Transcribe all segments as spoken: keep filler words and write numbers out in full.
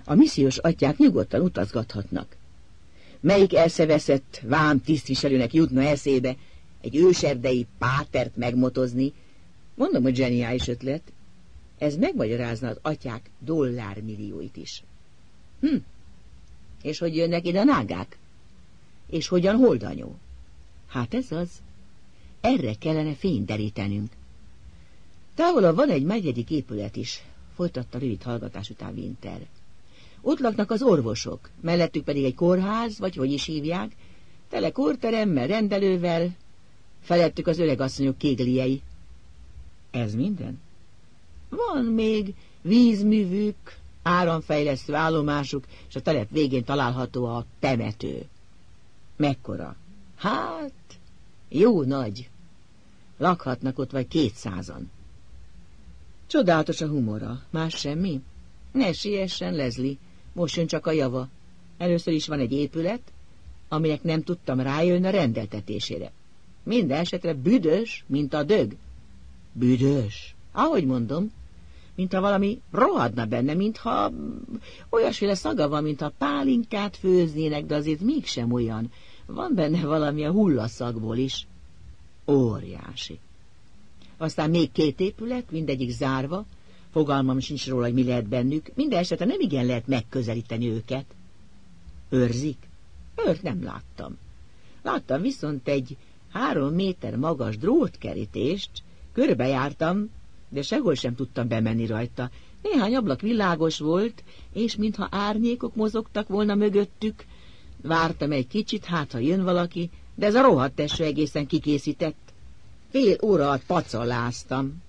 A missziós atyák nyugodtan utazgathatnak. Melyik elszeveszett vám tisztviselőnek jutna eszébe egy őserdei pátert megmotozni? Mondom, hogy zseniális ötlet. Ez megmagyarázna az atyák dollármillióit is. Hm. És hogy jönnek ide a nágák? És hogyan holdanyó? Hát ez az. Erre kellene fényt derítenünk. Távolabb van egy megyedik épület is, folytatta rövid hallgatás után Winter. Ott laknak az orvosok, mellettük pedig egy kórház, vagy hogy is hívják, tele kórteremmel, rendelővel, felettük az öregasszonyok kégliei. Ez minden? Van még vízművük, áramfejlesztő állomásuk, és a telep végén található a temető. Mekkora? Hát, jó nagy. Lakhatnak ott vagy kétszázan. Csodálatos a humora. Más semmi? Ne siessen, Leslie. Most jön csak a java. Először is van egy épület, aminek nem tudtam rájönni a rendeltetésére. Minden esetre büdös, mint a dög. Büdös? Ahogy mondom, mintha valami rohadna benne, mintha olyasféle szaga van, mintha pálinkát főznének, de azért mégsem olyan. Van benne valami a hullaszagból is. Óriási. Aztán még két épület, mindegyik zárva, fogalmam sincs róla, hogy mi lehet bennük, minden esetre nem igen lehet megközelíteni őket. Őrzik? Őrt nem láttam. Láttam viszont egy három méter magas drótkerítést, körbejártam, de sehol sem tudtam bemenni rajta. Néhány ablak világos volt, és mintha árnyékok mozogtak volna mögöttük. Vártam egy kicsit, hát ha jön valaki, de ez a rohadt teső egészen kikészített. Fél óra alatt pacalláztam.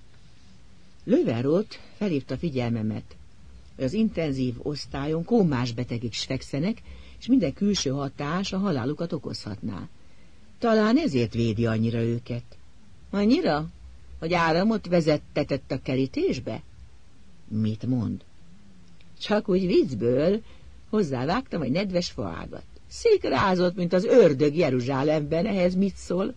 Löwenroth felhívta figyelmemet, hogy az intenzív osztályon kómás betegek is fekszenek, és minden külső hatás a halálukat okozhatná. Talán ezért védi annyira őket. Annyira, hogy áramot vezettetett a kerítésbe? Mit mond? Csak úgy viccből hozzávágtam egy nedves faágat. Szikrázott, mint az ördög Jeruzsálemben, ehhez mit szól?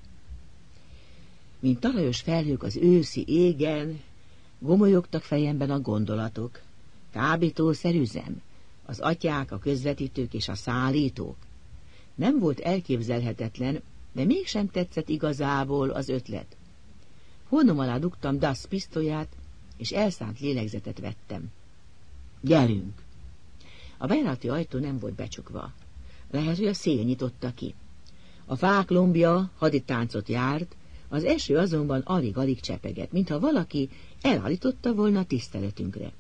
Mint talajos felhők az őszi égen, gomolyogtak fejemben a gondolatok. Kábítószerüzem, az atyák, a közvetítők és a szállítók. Nem volt elképzelhetetlen, de mégsem tetszett igazából az ötlet. Hónom alá dugtam Das pisztolyát, és elszánt lélegzetet vettem. Gyerünk! A bejárati ajtó nem volt becsukva. Lehet, hogy a szél nyitotta ki. A fák lombja haditáncot járt, az eső azonban alig-alig csepegett, mintha valaki elállította volna a tiszteletünkre.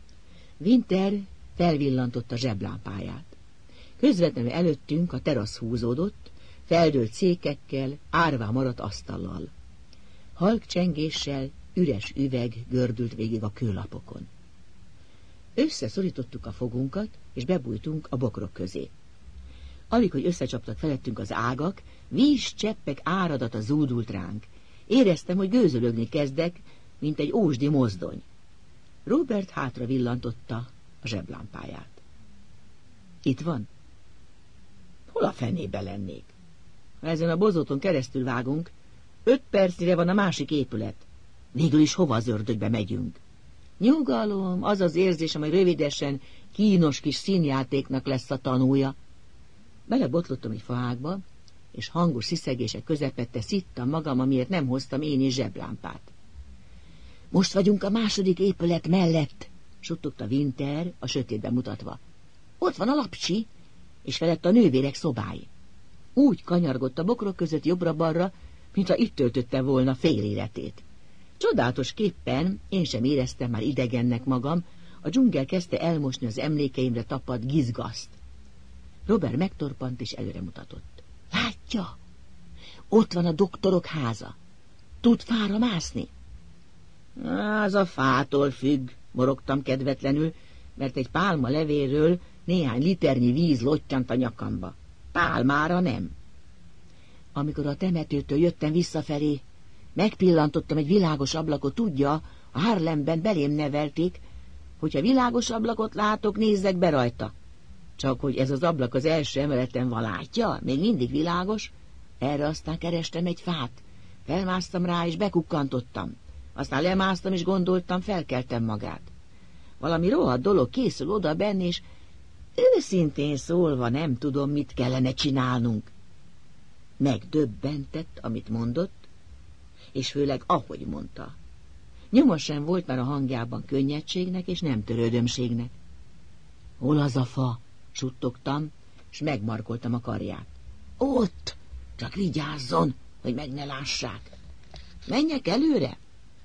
Winter felvillantotta a zseblámpáját. Közvetlenül előttünk a terasz húzódott, feldőlt székekkel, árván maradt asztallal. Halk csengéssel üres üveg gördült végig a kőlapokon. Összeszorítottuk a fogunkat, és bebújtunk a bokrok közé. Alig, hogy összecsaptak felettünk az ágak, vízcseppek áradata zúdult ránk. Éreztem, hogy gőzölögni kezdek, mint egy ósdi mozdony. Robert hátra villantotta a zseblámpáját. Itt van? Hol a fenébe lennék? Ha ezen a bozóton keresztül vágunk, öt percre van a másik épület. Végül is hova az ördögbe megyünk? Nyugalom, az az érzés, amely rövidesen kínos kis színjátéknak lesz a tanúja. Belebotlottam egy faágba, és hangos sziszegések közepette szittam magam, amiért nem hoztam én is zseblámpát. Most vagyunk a második épület mellett, suttogta Winter a sötétbe mutatva. Ott van a lapcsi, és felett a nővérek szobái. Úgy kanyargott a bokrok között jobbra-balra, mintha itt töltötte volna fél életét. Csodálatos képpen én sem éreztem már idegennek magam, a dzsungel kezdte elmosni az emlékeimre tapadt gizgaszt. Robert megtorpant és előre mutatott. Látja? Ott van a doktorok háza. Tud fára mászni? Az a fától függ, morogtam kedvetlenül, mert egy pálma levéről néhány liternyi víz lottyant a nyakamba. Pálmára nem. Amikor a temetőtől jöttem visszafelé, megpillantottam egy világos ablakot, tudja, a Harlemben belém nevelték, hogyha világos ablakot látok, nézzek be rajta. Csak hogy ez az ablak az első emeleten van, látja, még mindig világos, erre aztán kerestem egy fát, felmásztam rá és bekukkantottam. Aztán lemásztam és gondoltam, felkeltem magát. Valami rohadt dolog készül oda benn, és őszintén szólva nem tudom, mit kellene csinálnunk. Megdöbbentett, amit mondott, és főleg ahogy mondta. Nyoma sem volt már a hangjában könnyedségnek és nem törődömségnek. Hol az a fa? Suttogtam, és megmarkoltam a karját. Ott! Csak vigyázzon, hogy meg ne lássák. Menjek előre?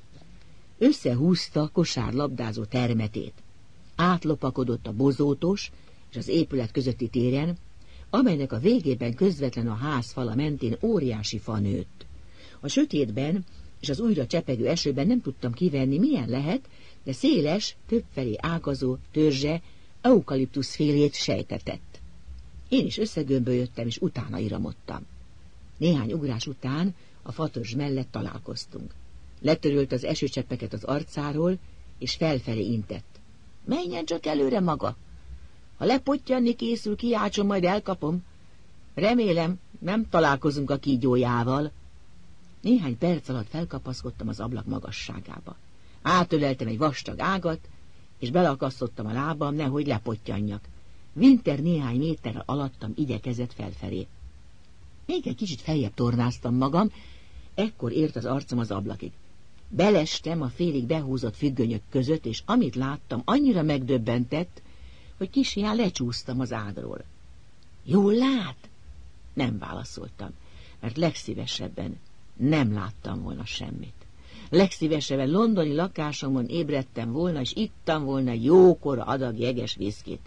Összehúzta kosárlabdázó termetét. Átlopakodott a bozótos és az épület közötti téren, amelynek a végében közvetlen a ház fala mentén óriási fa nőtt. A sötétben és az újra csepegő esőben nem tudtam kivenni, milyen lehet, de széles, többfelé ágazó törzse eukaliptuszfélét sejtetett. Én is összegömbölyödtem, és utána iramodtam. Néhány ugrás után a fatörzs mellett találkoztunk. Letörölt az esőcseppeket az arcáról, és felfelé intett. Menjen csak előre maga! Ha lepottyanni készül, kiáltson, majd elkapom. Remélem, nem találkozunk a kígyójával. Néhány perc alatt felkapaszkodtam az ablak magasságába. Átöleltem egy vastag ágat, és belakasztottam a lábam, nehogy lepottyanjak. Winter néhány méterrel alattam igyekezett felfelé. Még egy kicsit feljebb tornáztam magam, ekkor ért az arcom az ablakig. Belestem a félig behúzott függönyök között, és amit láttam, annyira megdöbbentett, hogy kisián lecsúsztam az ágról. Jól lát? Nem válaszoltam, mert legszívesebben nem láttam volna semmit. Legszívesebben londoni lakásomon ébredtem volna, és ittam volna jókora adag jeges viszkit.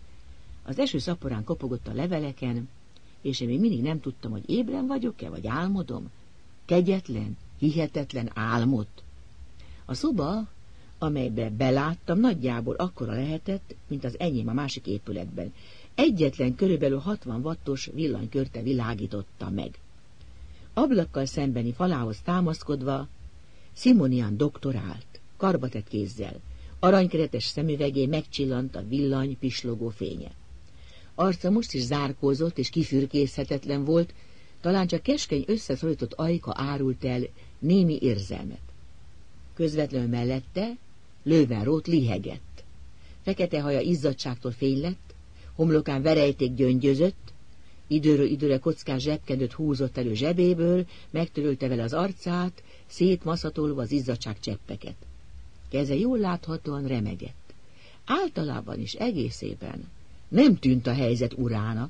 Az eső szaporán kopogott a leveleken, és én még mindig nem tudtam, hogy ébren vagyok-e, vagy álmodom. Kegyetlen, hihetetlen álmot. A szoba, amelybe beláttam, nagyjából akkora lehetett, mint az enyém a másik épületben. Egyetlen körülbelül hatvan wattos villanykörte világította meg. Ablakkal szembeni falához támaszkodva Simonian doktorált, karbatett kézzel. Aranykeretes szemüvegé megcsillant a villany pislogó fénye. Arca most is zárkózott és kifürkészhetetlen volt, talán csak keskeny összeszorított ajka árult el némi érzelmet. Közvetlenül mellette Löwenroth lihegett. Fekete haja izzadságtól fénylett, homlokán verejték gyöngyözött, időről időre kockás zsebkendőt húzott elő zsebéből, megtörölte vele az arcát, szétmaszatolva az izzadság cseppeket. Keze jól láthatóan remegett. Általában is egészében nem tűnt a helyzet urának.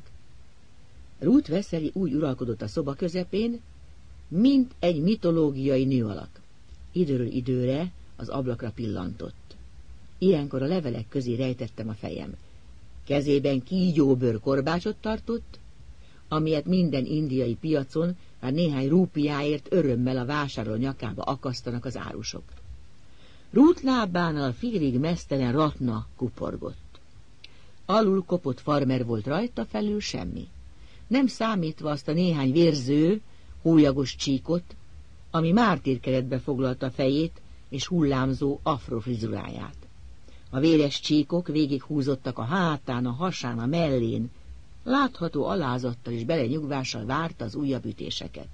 Ruth Vesely úgy uralkodott a szoba közepén, mint egy mitológiai nőalak. Időről időre az ablakra pillantott. Ilyenkor a levelek közé rejtettem a fejem. Kezében kígyóbőr korbácsot tartott, amilyet minden indiai piacon már néhány rúpiáért örömmel a vásárló nyakába akasztanak az árusok. Ruth lábánál félig meztelen Ratna kuporgott. Alul kopott farmer volt rajta, felül semmi. Nem számítva azt a néhány vérző, hólyagos csíkot, ami mártírkeretbe foglalta a fejét és hullámzó afrofrizuráját. A véres csíkok végighúzottak a hátán, a hasán, a mellén, látható alázattal és belenyugvással várta az újabb ütéseket.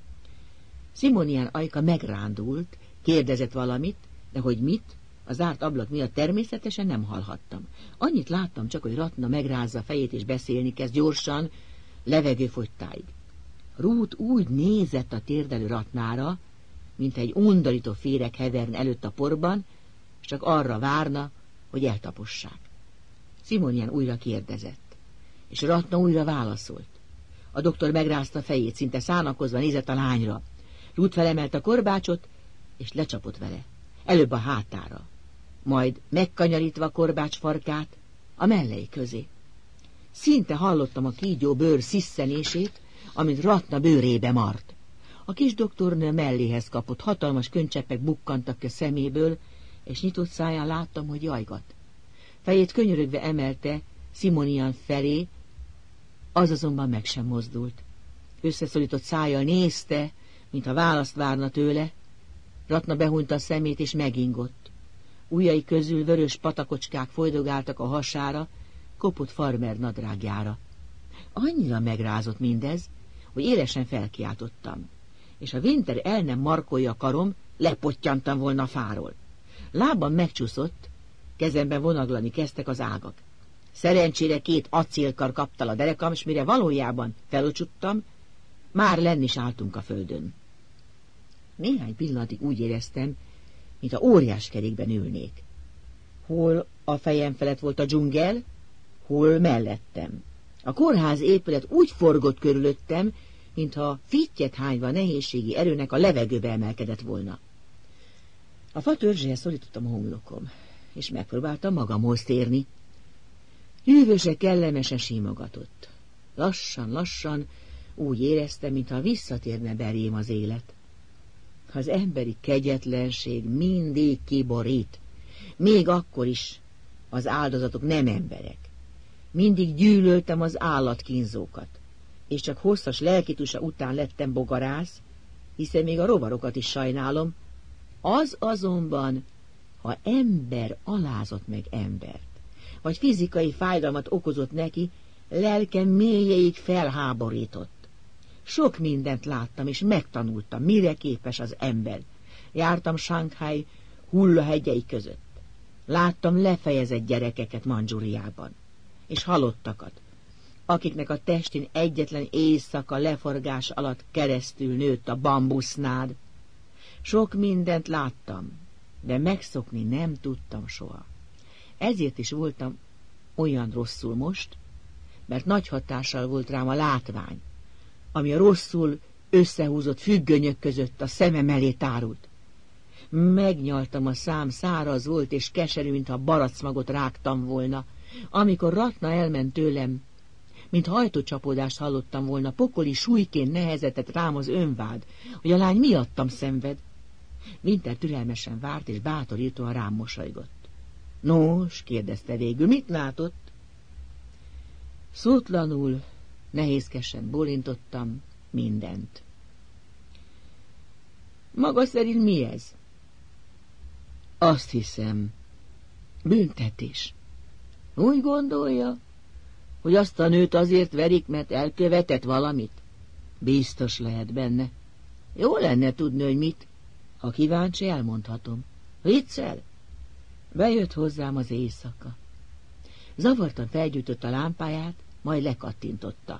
Simonian ajka megrándult, kérdezett valamit, de hogy mit, a zárt ablak miatt természetesen nem hallhattam. Annyit láttam csak, hogy Ratna megrázza a fejét és beszélni kezd gyorsan, levegőfogytáig. Ruth úgy nézett a térdelő Ratnára, mint egy undorító féreg hevern előtt a porban, és csak arra várna, hogy eltapossák. Simonian újra kérdezett, és Ratna újra válaszolt. A doktor megrázta a fejét, szinte szánakozva nézett a lányra. Ruth felemelt a korbácsot, és lecsapott vele. Előbb a hátára, majd megkanyarítva a korbács farkát a mellei közé. Szinte hallottam a kígyó bőr szisszenését, amint Ratna bőrébe mart. A kis doktornő melléhez kapott, hatalmas könycseppek bukkantak ki a szeméből, és nyitott száján láttam, hogy jajgat. Fejét könyörögve emelte Simonian felé, az azonban meg sem mozdult. Összeszorított szájjal nézte, mintha választ várna tőle. Ratna behúnyta a szemét, és megingott. Ujjai közül vörös patakocskák folydogáltak a hasára, kopott farmer nadrágjára. Annyira megrázott mindez, hogy élesen felkiáltottam, és ha Winter el nem markolja a karom, lepottyantam volna a fáról. Lábam megcsúszott, Kezemben vonaglani kezdtek az ágak. Szerencsére két acélkar kaptal a derekam, és mire valójában felocsuttam, már lenn is álltunk a földön. Néhány pillanatig úgy éreztem, mintha óriás kerékben ülnék. Hol a fejem felett volt a dzsungel, hol mellettem. A kórház épület úgy forgott körülöttem, mintha fittyet hányva nehézségi erőnek a levegőbe emelkedett volna. A fa törzséhez szorítottam a homlokom, és megpróbáltam magamhoz térni. Hűvöse kellemesen simogatott. Lassan, lassan úgy éreztem, mintha visszatérne belém az élet. Az emberi kegyetlenség mindig kiborít, még akkor is az áldozatok nem emberek. Mindig gyűlöltem az állatkínzókat, és csak hosszas lelkitusa után lettem bogarász, hiszen még a rovarokat is sajnálom, az azonban, ha ember alázott meg embert, vagy fizikai fájdalmat okozott neki, lelkem mélyeig felháborított. Sok mindent láttam, és megtanultam, mire képes az ember. Jártam Shanghai hullahegyei között. Láttam lefejezett gyerekeket Mandzsúriában, és halottakat, akiknek a testén egyetlen éjszaka leforgás alatt keresztül nőtt a bambusznád. Sok mindent láttam, de megszokni nem tudtam soha. Ezért is voltam olyan rosszul most, mert nagy hatással volt rám a látvány, ami a rosszul összehúzott függönyök között a szemem elé tárult. Megnyaltam a szám, száraz volt és keserű, mintha baracmagot rágtam volna. Amikor Ratna elment tőlem, mint hajtócsapódást hallottam volna, pokoli súlyként nehezetett rám az önvád, hogy a lány miattam szenved. Winter türelmesen várt, és bátorítóan rám mosolygott. Nos, kérdezte végül, mit látott? Szótlanul, nehézkesen bólintottam, mindent. Maga szerint mi ez? Azt hiszem, büntetés. Úgy gondolja, hogy azt a nőt azért verik, mert elkövetett valamit? Biztos lehet benne. Jó lenne tudni, hogy mit. Ha kíváncsi, elmondhatom. Viccel? Bejött hozzám az éjszaka. Zavartan felgyújtott a lámpáját, majd lekattintotta.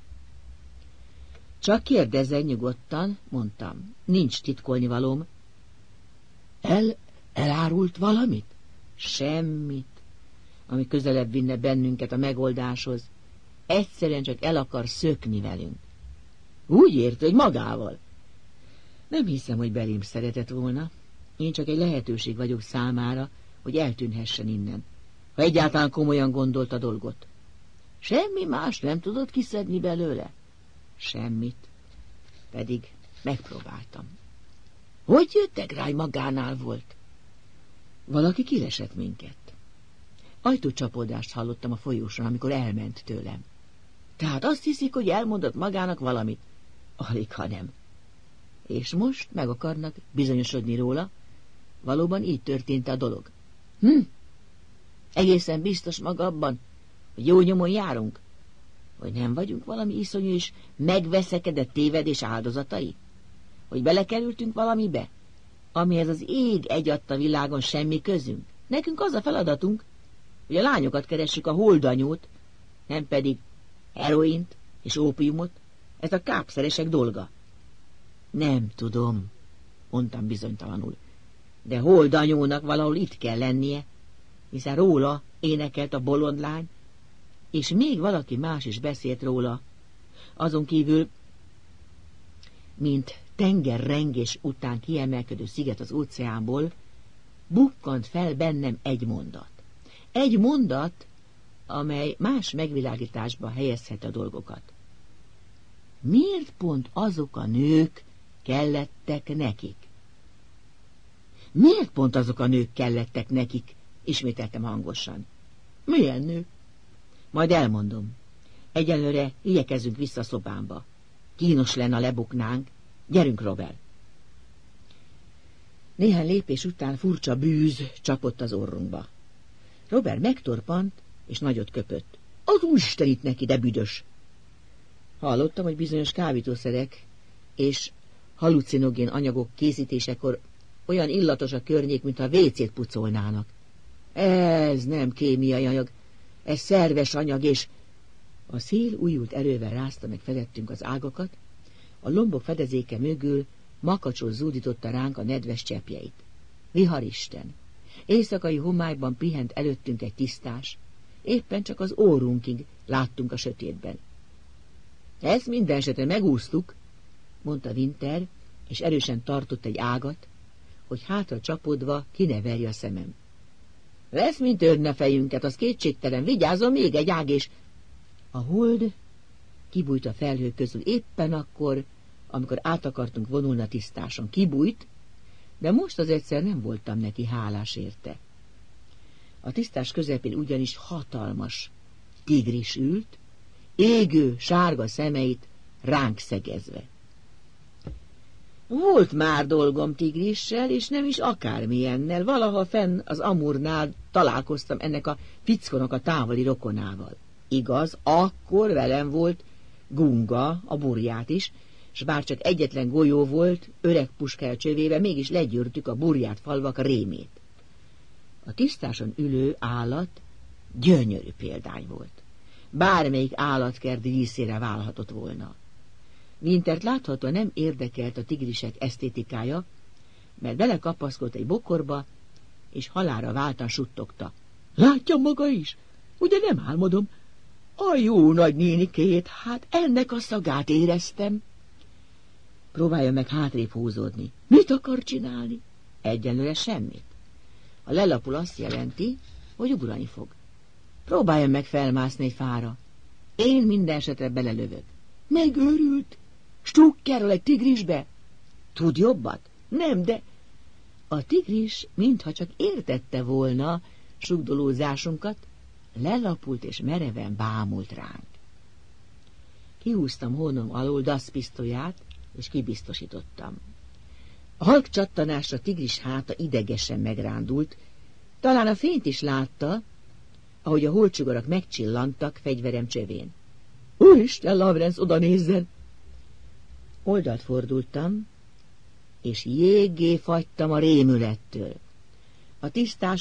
Csak kérdezzen nyugodtan, mondtam. Nincs titkolnivalóm. El, elárult valamit? Semmit, ami közelebb vinne bennünket a megoldáshoz. Egyszerűen csak el akar szökni velünk. Úgy érti, hogy magával. Nem hiszem, hogy belém szeretett volna. Én csak egy lehetőség vagyok számára, hogy eltűnhessen innen, ha egyáltalán komolyan gondolt a dolgot. Semmi más nem tudott kiszedni belőle? Semmit. Pedig megpróbáltam. Hogy jöttek rá, hogy magánál volt? Valaki kilesett minket. Ajtócsapódást hallottam a folyóson, amikor elment tőlem. Tehát azt hiszik, hogy elmondott magának valamit? Alig, ha nem. És most meg akarnak bizonyosodni róla? Valóban így történt a dolog. Hm? Egészen biztos maga abban, hogy jó nyomon járunk? Hogy nem vagyunk valami iszonyú és megveszekedett tévedés áldozatai? Hogy belekerültünk valamibe, amihez az ég egyatta világon semmi közünk? Nekünk az a feladatunk, hogy a lányokat keressük, a holdanyót, nem pedig heroint és ópiumot. Ez a kápszeresek dolga. Nem tudom, mondtam bizonytalanul, de holdanyónak valahol itt kell lennie, hiszen róla énekelt a bolondlány, és még valaki más is beszélt róla. Azon kívül, mint tengerrengés után kiemelkedő sziget az óceánból, bukkant fel bennem egy mondat. Egy mondat, amely más megvilágításba helyezhet a dolgokat. Miért pont azok a nők kellettek nekik? Miért pont azok a nők kellettek nekik? Ismételtem hangosan. Milyen nők? Majd elmondom. Egyelőre igyekezzünk vissza a szobámba. Kínos lenne, lebuknánk. Gyerünk, Robert. Néhány lépés után furcsa bűz csapott az orrunkba. Robert megtorpant, és nagyot köpött. Az úristen itt neki, de büdös! Hallottam, hogy bizonyos kábítószerek és halucinogén anyagok készítésekor olyan illatos a környék, mintha vécét pucolnának. Ez nem kémiai anyag, ez szerves anyag, és a szél újult erővel rázta meg felettünk az ágakat, a lombok fedezéke mögül makacsos zúdította ránk a nedves cseppjeit. Viharisten! Éjszakai homályban pihent előttünk egy tisztás, éppen csak az órunkig láttunk a sötétben. Ezt minden esetre megúsztuk, mondta Winter, és erősen tartott egy ágat, hogy hátra csapodva kineverje a szemem. Lesz, mint törne a fejünket, az kétségtelen, vigyázzon, még egy ág, és... A hold kibújt a felhők közül éppen akkor, amikor át akartunk vonulni a tisztáson. Kibújt, de most az egyszer nem voltam neki hálás érte. A tisztás közepén ugyanis hatalmas tigris ült, égő, sárga szemeit ránk szegezve. Volt már dolgom tigrissel, és nem is akármilyennel. Valaha fenn az Amurnál találkoztam ennek a fickónak a távoli rokonával. Igaz, akkor velem volt Gunga, a burját is, s bár csak egyetlen golyó volt, öreg puskája csövébe, mégis legyűrtük a burját falvak rémét. A tisztáson ülő állat gyönyörű példány volt. Bármelyik állatkert díszére válhatott volna. Wintert láthatóan nem érdekelt a tigrisek esztétikája, mert belekapaszkodt egy bokorba, és halálra váltan suttogta. Látja maga is? Ugye nem álmodom? A jó nagynénikét, hát ennek a szagát éreztem. Próbálja meg hátrébb húzódni. Mit akar csinálni? Egyenlőre semmit. Ha lelapul, azt jelenti, hogy ugrani fog. Próbálja meg felmászni egy fára. Én minden esetre belelövök. Megőrült? Strukkerol egy tigrisbe? Tud jobbat? Nem, de... A tigris, mintha csak értette volna sugdolózásunkat, lelapult és mereven bámult ránk. Kihúztam hónom alól daszpisztolyát, és kibiztosítottam. A halk csattanásra tigris háta idegesen megrándult, talán a fényt is látta, ahogy a holdsugarak megcsillantak fegyverem csövén. Úristen, Lawrence, oda nézzen! Oldalt fordultam, és jéggé fagytam a rémülettől. A tisztás